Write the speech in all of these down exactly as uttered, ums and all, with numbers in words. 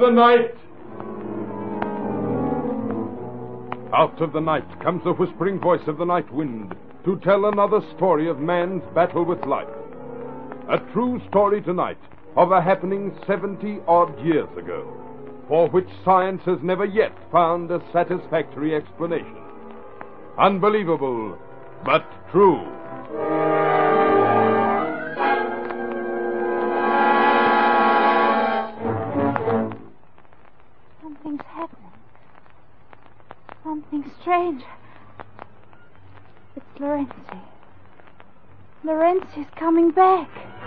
the night! Out of the night comes the whispering voice of the night wind to tell another story of man's battle with life. A true story tonight of a happening seventy-odd years ago, for which science has never yet found a satisfactory explanation. Unbelievable, but true. Something's happening. Something strange. It's Lorenzi. Lorenzi's coming back.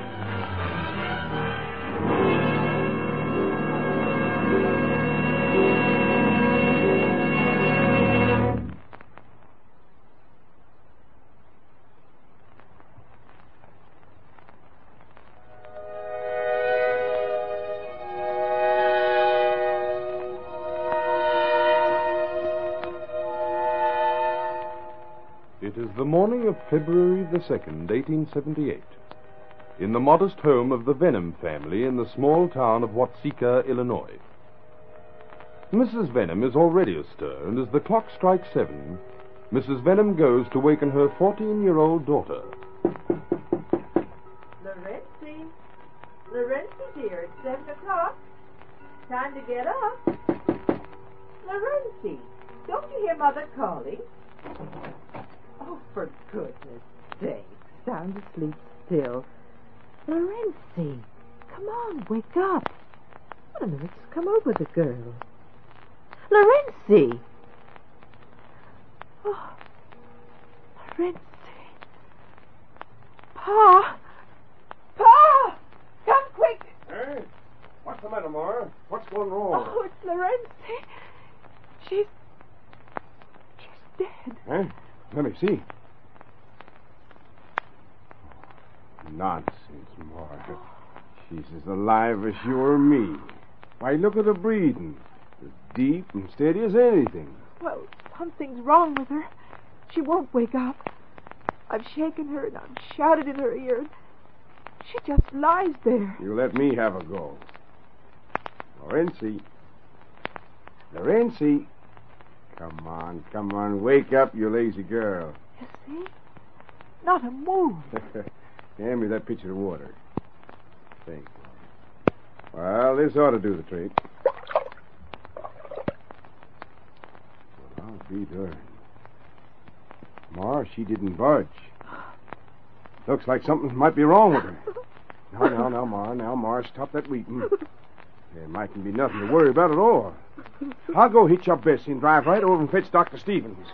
It is the morning of February the second, eighteen seventy-eight, in the modest home of the Venom family in the small town of Watseka, Illinois. Missus Venom is already astir, and as the clock strikes seven, Missus Venom goes to waken her fourteen-year-old daughter. Lorenzi, Lorenzi, dear, it's seven o'clock. Time to get up. Lorenzi, don't you hear Mother calling? Oh, for goodness sake, sound asleep still. Lorenzi, come on, wake up. What on earth's come over the girl? Lorenzi! Oh, Lorenzi. Pa! Pa! Come quick! Hey, what's the matter, Ma? What's going wrong? Oh, it's Lorenzi. She's... she's dead. Hey, let me see. Nonsense, Ma. She's as alive as you or me. Why, look at her breathing. As deep and steady as anything. Well, something's wrong with her. She won't wake up. I've shaken her and I've shouted in her ear. She just lies there. You let me have a go. Lorenzi. Lorenzi. Come on, come on. Wake up, you lazy girl. You see? Not a move. Hand me that pitcher of water. Thanks. Well, this ought to do the trick. Well, I'll be darned. Ma, she didn't budge. Looks like something might be wrong with her. Now, now, now, Ma, now, Ma, stop that weeping. There mightn't be nothing to worry about at all. I'll go hitch up Bessie and drive right over and fetch Doctor Stevens.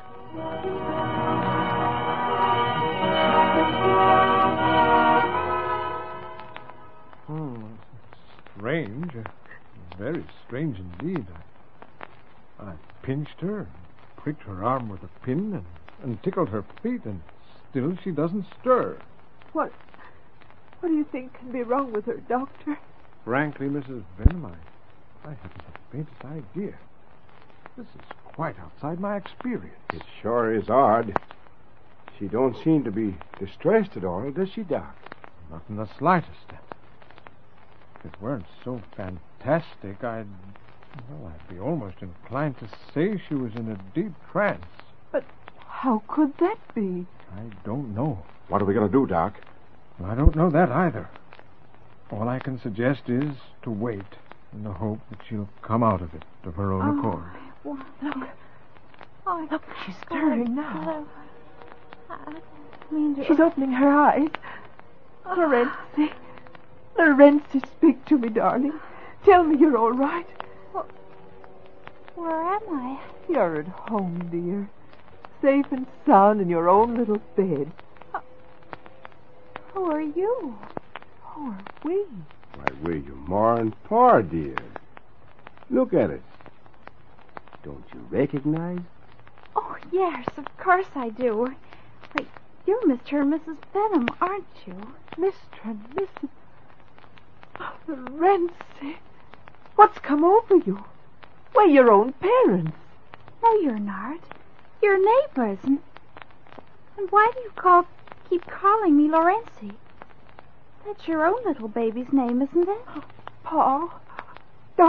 Hmm, strange. Very strange indeed. I, I pinched her, and pricked her arm with a pin, and, and tickled her feet, and still she doesn't stir. What? What do you think can be wrong with her, Doctor? Frankly, Missus Venom, I, I haven't the faintest idea. This is quite outside my experience. It sure is odd. She don't seem to be distressed at all, does she, Doc? Not in the slightest. If it weren't so fantastic, I'd... Well, I'd be almost inclined to say she was in a deep trance. But how could that be? I don't know. What are we going to do, Doc? I don't know that either. All I can suggest is to wait in the hope that she'll come out of it of her own oh, accord. Well, look. Oh, look, she's stirring now. I mean to... She's opening her eyes. Lorenzi. Lorenzi, speak to me, darling. Tell me you're all right. Well, where am I? You're at home, dear. Safe and sound in your own little bed. Uh, who are you? Who are we? Why, we're your Ma and Pa, dear. Look at us. Don't you recognize? Oh, yes, of course I do. Wait, you're Mister and Missus Venom, aren't you? Mister and Missus Oh, Lorenzi. What's come over you? We're your own parents. No, you're not. You're neighbors. And, and why do you call, keep calling me Lorenzi? That's your own little baby's name, isn't it? Oh, Pa. Doctor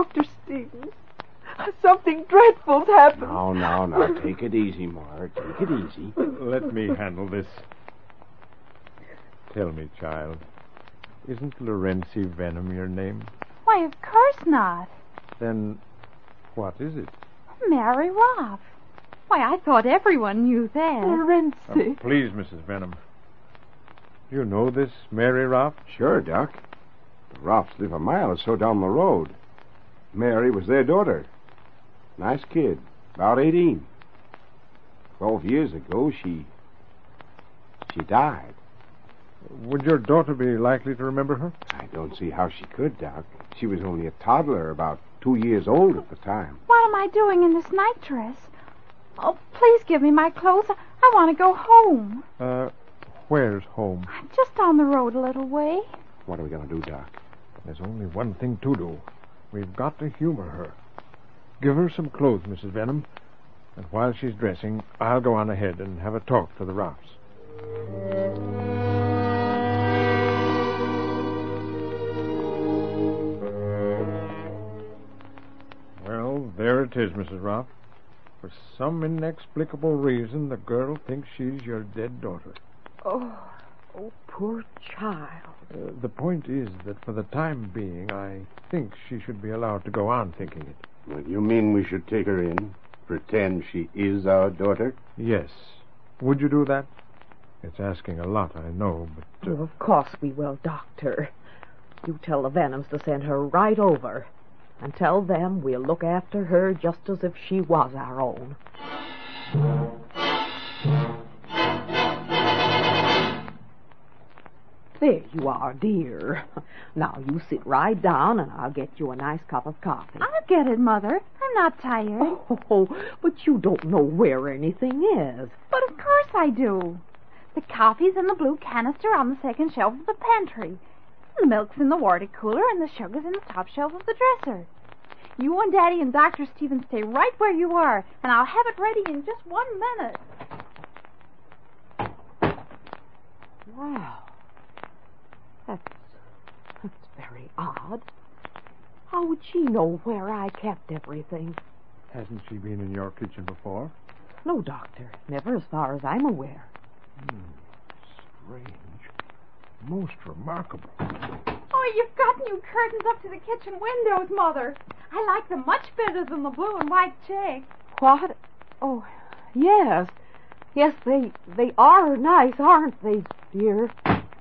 Stephen. Something dreadful's happened. No, no, no. Take it easy, Mar. Take it easy. Let me handle this. Tell me, child, isn't Lorenzi Venom your name? Why, of course not. Then what is it? Mary Roth. Why, I thought everyone knew that. Lorenzi. Uh, please, Missus Venom. Do you know this Mary Roth? Sure, Doc. The Roths live a mile or so down the road. Mary was their daughter. Nice kid. About eighteen. Twelve years ago, she... she died. Would your daughter be likely to remember her? I don't see how she could, Doc. She was only a toddler, about two years old at the time. What am I doing in this night dress? Oh, please give me my clothes. I, I want to go home. Uh, where's home? Just down the road a little way. What are we going to do, Doc? There's only one thing to do. We've got to humor her. Give her some clothes, Missus Venom. And while she's dressing, I'll go on ahead and have a talk to the Roths. Well, there it is, Missus Roth. For some inexplicable reason, the girl thinks she's your dead daughter. Oh, oh, poor child. Uh, the point is that for the time being, I think she should be allowed to go on thinking it. Well, you mean we should take her in, pretend she is our daughter? Yes. Would you do that? It's asking a lot, I know, but... Uh... Well, of course we will, Doctor. You tell the Venoms to send her right over. And tell them we'll look after her just as if she was our own. There you are, dear. Now you sit right down and I'll get you a nice cup of coffee. I'll get it, Mother. I'm not tired. Oh, but you don't know where anything is. But of course I do. The coffee's in the blue canister on the second shelf of the pantry. The milk's in the water cooler and the sugar's in the top shelf of the dresser. You and Daddy and Doctor Stephen stay right where you are, and I'll have it ready in just one minute. Wow. That's, that's very odd. How would she know where I kept everything? Hasn't she been in your kitchen before? No, Doctor. Never as far as I'm aware. Hmm. Strange. Most remarkable. Oh, you've got new curtains up to the kitchen windows, Mother. I like them much better than the blue and white check. What? Oh, yes. Yes, they they are nice, aren't they, dear?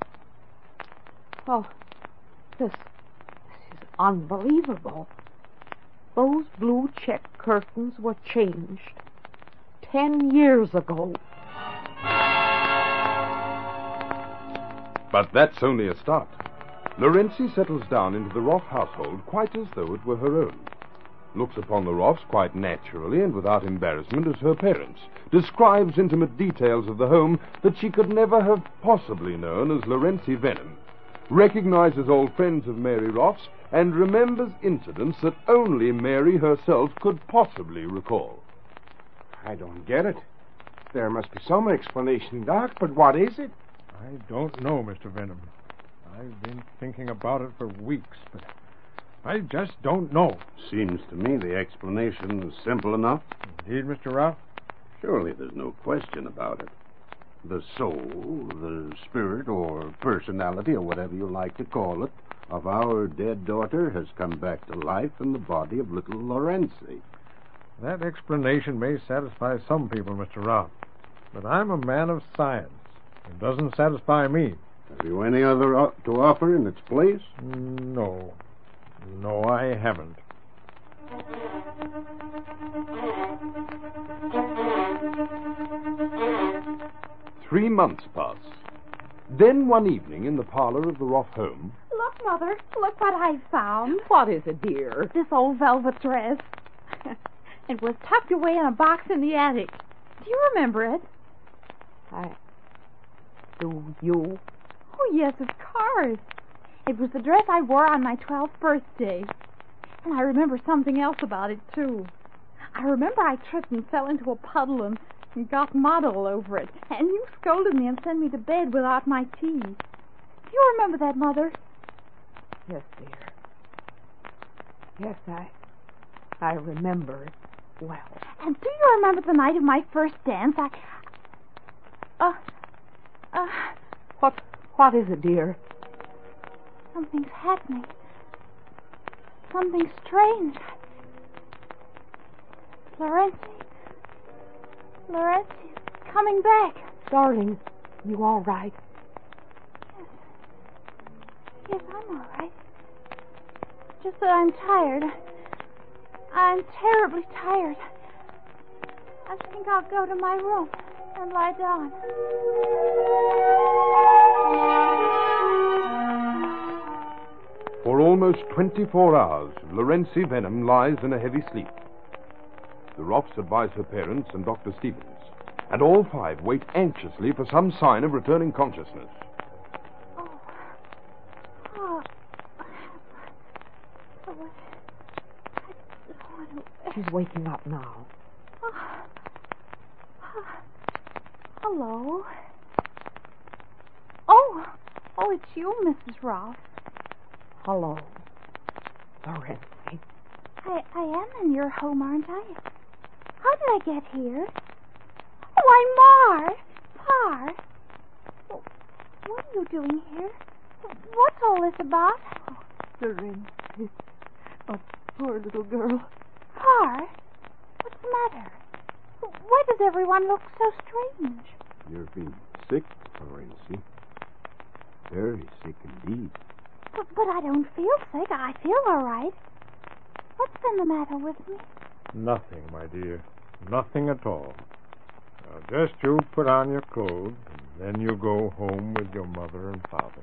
Oh, this, this is unbelievable. Those blue check curtains were changed ten years ago. But that's only a start. Lorenzi settles down into the Roth household quite as though it were her own. Looks upon the Roths quite naturally and without embarrassment as her parents. Describes intimate details of the home that she could never have possibly known as Lorenzi Venom. Recognizes old friends of Mary Roth's and remembers incidents that only Mary herself could possibly recall. I don't get it. There must be some explanation, Doc, but what is it? I don't know, Mister Venom. I've been thinking about it for weeks, but I just don't know. Seems to me the explanation is simple enough. Indeed, Mister Roth? Surely there's no question about it. The soul, the spirit, or personality, or whatever you like to call it, of our dead daughter has come back to life in the body of little Lorenzi. That explanation may satisfy some people, Mister Roth, but I'm a man of science. It doesn't satisfy me. Have you any other o- to offer in its place? No. No, I haven't. Three months pass. Then one evening in the parlor of the Roth home... Look, Mother. Look what I found. What is it, dear? This old velvet dress. It was tucked away in a box in the attic. Do you remember it? I... Do you? Oh, yes, of course. It was the dress I wore on my twelfth birthday. And I remember something else about it, too. I remember I tripped and fell into a puddle and, and got mud all over it. And you scolded me and sent me to bed without my tea. Do you remember that, Mother? Yes, dear. Yes, I... I remember it well. And do you remember the night of my first dance? I... Uh... Uh... What, what is it, dear? Something's happening. Something strange. Lorenzi. Lorenzi's coming back. Darling, you all right? Yes. Yes, I'm all right. Just that I'm tired. I'm terribly tired. I think I'll go to my room and lie down. For almost twenty-four hours, Lorenzi Venom lies in a heavy sleep. The Roffs advise her parents and Doctor Stevens, and all five wait anxiously for some sign of returning consciousness. Oh. Oh. Oh, what? I don't want to... She's waking up now. Oh. Oh. Hello. Oh. Oh, it's you, Missus Roff. Hello, Lorenzi. I, I am in your home, aren't I? How did I get here? Oh, I'm Mar. Par. Oh, what are you doing here? What's all this about? Oh, Lorenzi. Oh, poor little girl. Par, what's the matter? Why does everyone look so strange? You're being sick, Lorenzi. Very sick indeed. But, but I don't feel sick. I feel all right. What's been the matter with me? Nothing, my dear. Nothing at all. Now, just you put on your clothes, and then you go home with your mother and father.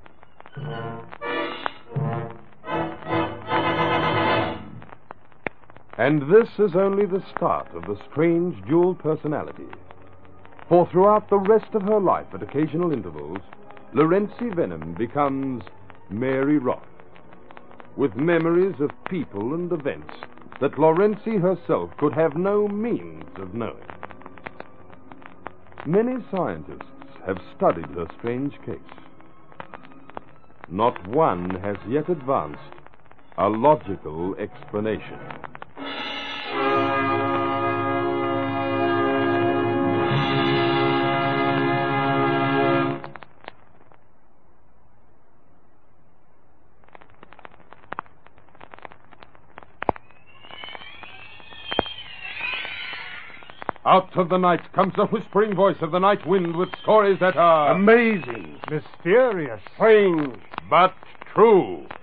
And this is only the start of the strange dual personality. For throughout the rest of her life, at occasional intervals, Lorenzi Venom becomes Mary Roff, with memories of people and events that Lorenzi herself could have no means of knowing. Many scientists have studied her strange case. Not one has yet advanced a logical explanation. Out of the night comes the whispering voice of the night wind with stories that are Amazing. Mysterious. Strange. but true.